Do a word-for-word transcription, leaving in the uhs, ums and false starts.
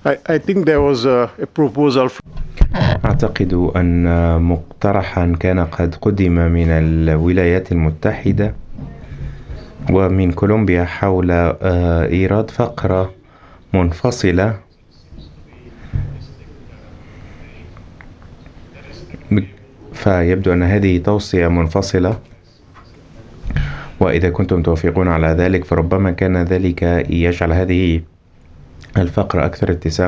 I, I think there was a, a proposal. أعتقد أن مقترحا كان قد قدم من الولايات المتحدة ومن كولومبيا حول إيراد فقرة منفصلة فيبدو أن هذه توصية منفصلة، وإذا كنتم توافقون على ذلك فربما كان ذلك يجعل هذه الفقرة أكثر اتساعا